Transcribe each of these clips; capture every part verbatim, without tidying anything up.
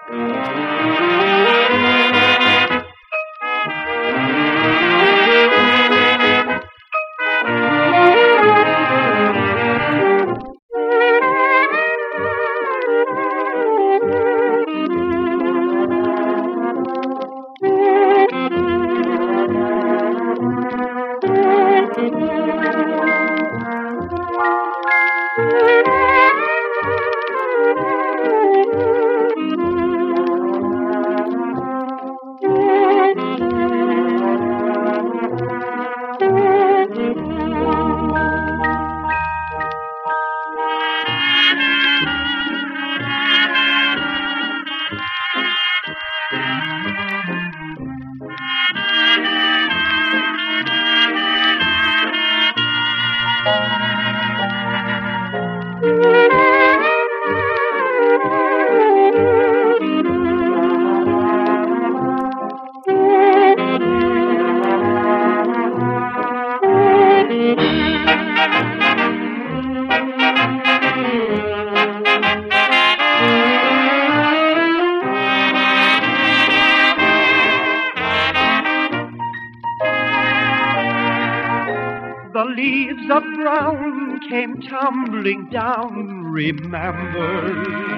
The leaves of brown came tumbling down, remember,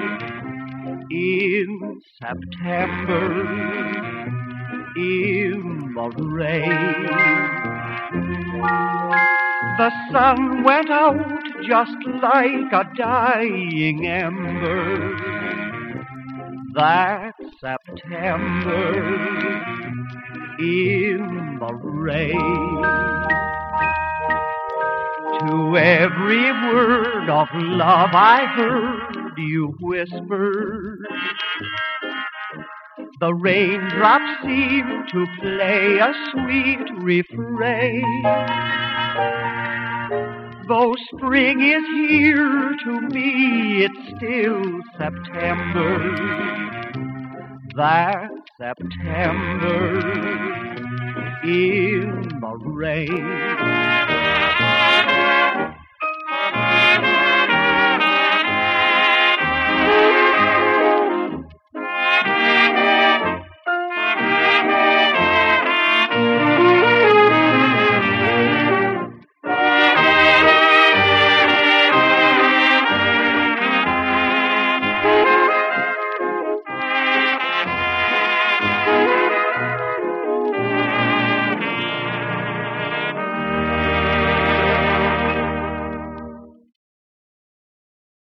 in September, in the rain. The sun went out just like a dying ember that September in the rain. To every word of love I heard you whisper, the raindrops seemed to play a sweet refrain. Though spring is here, to me it's still September, that September in the rain.